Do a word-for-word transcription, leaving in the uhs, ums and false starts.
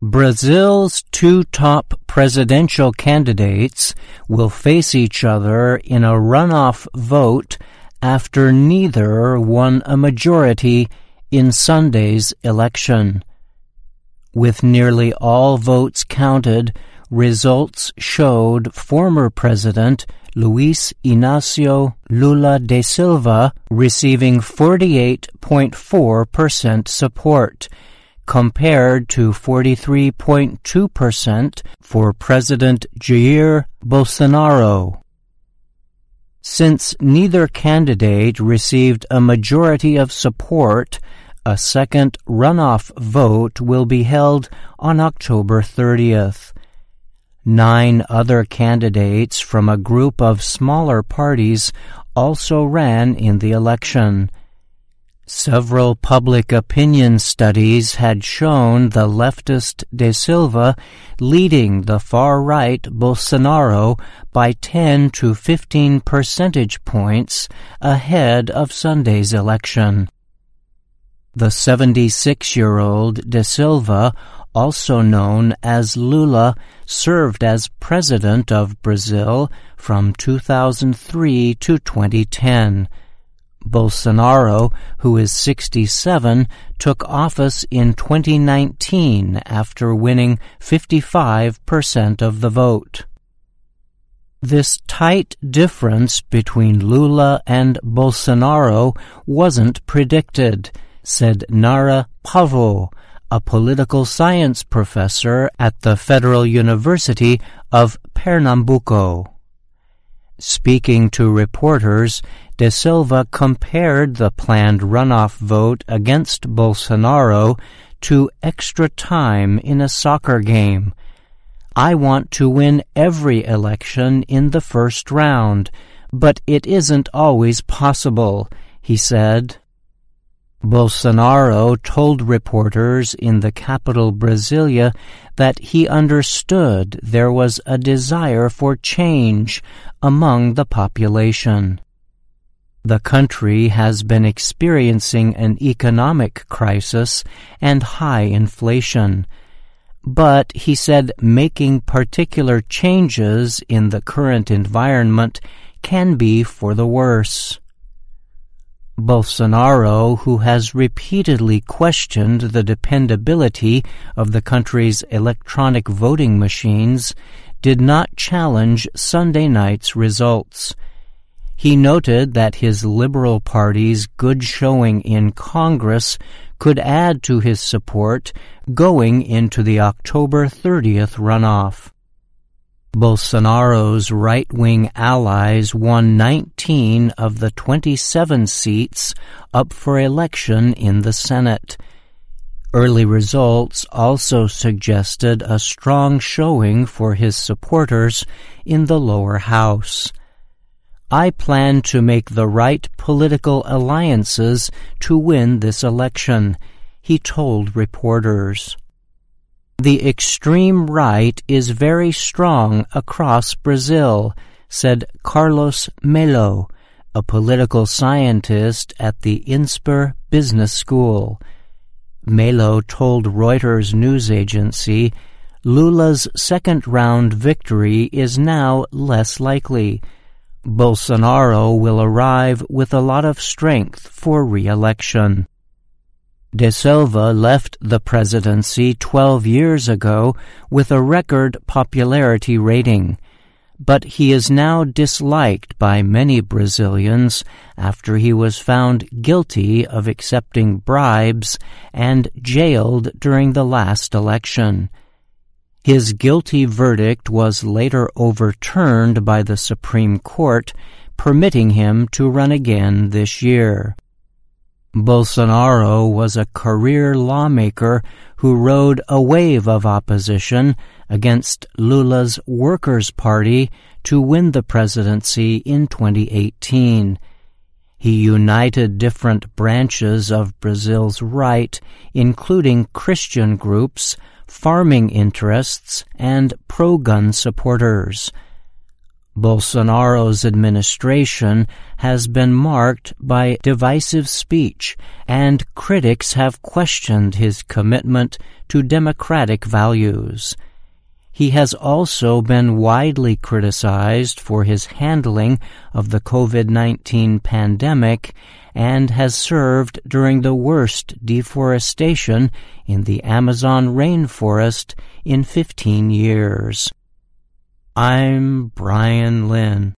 Brazil's two top presidential candidates will face each other in a runoff vote after neither won a majority in Sunday's election. With nearly all votes counted, results showed former President Luiz Inácio Lula da Silva receiving forty-eight point four percent support, compared to forty-three point two percent for President Jair Bolsonaro. Since neither candidate received a majority of support, a second runoff vote will be held on October thirtieth. Nine other candidates from a group of smaller parties also ran in the election. Several public opinion studies had shown the leftist De Silva leading the far-right Bolsonaro by ten to fifteen percentage points ahead of Sunday's election. The seventy-six-year-old De Silva, also known as Lula, served as president of Brazil from two thousand three to twenty ten. Bolsonaro, who is sixty-seven, took office in twenty nineteen after winning fifty-five percent of the vote. This tight difference between Lula and Bolsonaro wasn't predicted, said Nara Pavo, a political science professor at the Federal University of Pernambuco. Speaking to reporters, De Silva compared the planned runoff vote against Bolsonaro to extra time in a soccer game. I want to win every election in the first round, but it isn't always possible, he said. Bolsonaro told reporters in the capital Brasilia that he understood there was a desire for change among the population. The country has been experiencing an economic crisis and high inflation, but he said making particular changes in the current environment can be for the worse. Bolsonaro, who has repeatedly questioned the dependability of the country's electronic voting machines, did not challenge Sunday night's results. He noted that his Liberal Party's good showing in Congress could add to his support going into the October thirtieth runoff. Bolsonaro's right-wing allies won nineteen of the twenty-seven seats up for election in the Senate. Early results also suggested a strong showing for his supporters in the lower house. I plan to make the right political alliances to win this election, he told reporters. The extreme right is very strong across Brazil, said Carlos Melo, a political scientist at the INSPER Business School. Melo told Reuters news agency, Lula's second-round victory is now less likely. Bolsonaro will arrive with a lot of strength for re-election. De Silva left the presidency twelve years ago with a record popularity rating, but he is now disliked by many Brazilians after he was found guilty of accepting bribes and jailed during the last election. His guilty verdict was later overturned by the Supreme Court, permitting him to run again this year. Bolsonaro was a career lawmaker who rode a wave of opposition against Lula's Workers' Party to win the presidency in twenty eighteen. He united different branches of Brazil's right, including Christian groups, farming interests, and pro-gun supporters. Bolsonaro's administration has been marked by divisive speech, and critics have questioned his commitment to democratic values. He has also been widely criticized for his handling of the COVID nineteen pandemic and has served during the worst deforestation in the Amazon rainforest in fifteen years. I'm Brian Lynn.